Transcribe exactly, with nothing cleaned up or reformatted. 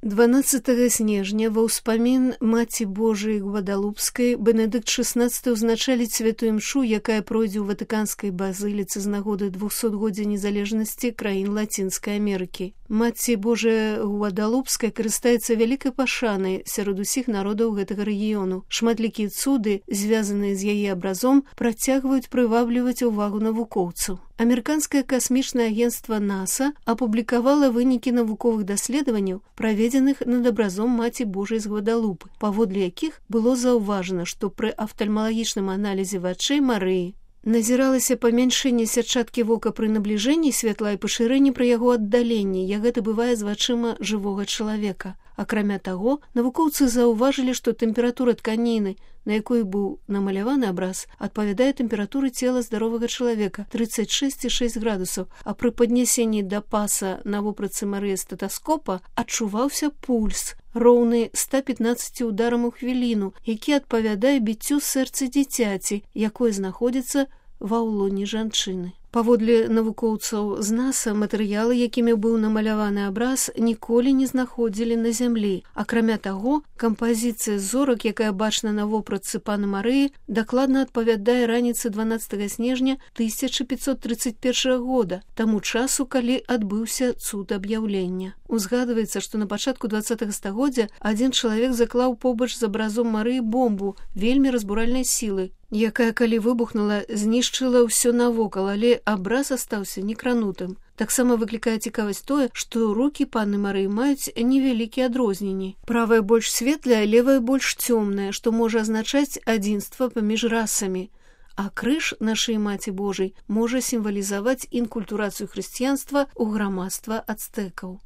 дванаццатага снежня ва ўспамін Маці Божыяй Гвадалупскай Бенедыкт шаснаццаты ўзначаліць святую імшу, якая пройдзе ў Ватыканскай базыліцы з нагоды двухсотгоддзя незалежнасці краін Лацінскай Амерыкі. Маці Божая Гвадалупская карыстаецца вялікай пашанай сярод усіх народаў гэтага рэгіёну. Шматлікія цуды, звязаныя з яе абразом, працягваюць прывабліваць увагу навукоўцаў. Амерыканскае касмічнае агенцтва НАСА апублікавала вынікі навуковых даследаванняў, праведзеных над абразом Маці Божай з Гвадалупы, паводле якіх было заўважана, што пры афтальмалагічным аналізе вачэй Марыі назіралася памяншэнне сятчаткі вока пры набліжэнні святла і пашырэнні пры яго аддаленні, як гэта бывае з вачыма жывога чалавека. Акрамя таго, навукоўцы заўважылі, што тэмпература тканіны, на якой быў намаляваны абраз, адпавядае тэмпературы цела здаровага чалавека трыццаць шэсць і шэсць градусаў, а пры паднясенні да паса на вопратцы Марыі стэтаскопа адчуваўся пульс, роўны ста пятнаццаці ударам у хвіліну, які адпавядае біццю сэрца дзіцяці, якое знаходзіцца ва ўлоне жанчыны. Паводле навукоўцаў з НАСА, матэрыялы, якімі быў намаляваны абраз, ніколі не знаходзілі на зямлі. Акрамя таго, кампазіцыя зорак, якая бачна на вопратцы паны Марыі, дакладна адпавядае раніцы дванаццатага снежня тысяча пятьсот тридцать першага года, таму часу, калі адбыўся цуд аб'яўлення. Узгадваецца, што на пачатку дваццатага стагоддзя адзін чалавек заклаў побач з абразом Марыі бомбу вельмі разбуральнай сілы, якая, калі выбухнула, знішчыла ўсё навокал, але абраз астаўся некранутым. Таксама выклікае цікавасць тое, што рукі панны Марыі маюць невялікія адрозненні. Правая больш светлая, левая больш цёмная, што можа азначаць адзінства паміж расамі. А крыж нашай Маці Божай можа сімвалізаваць інкультурацыю хрысціянства ў грамадства ацтэкаў.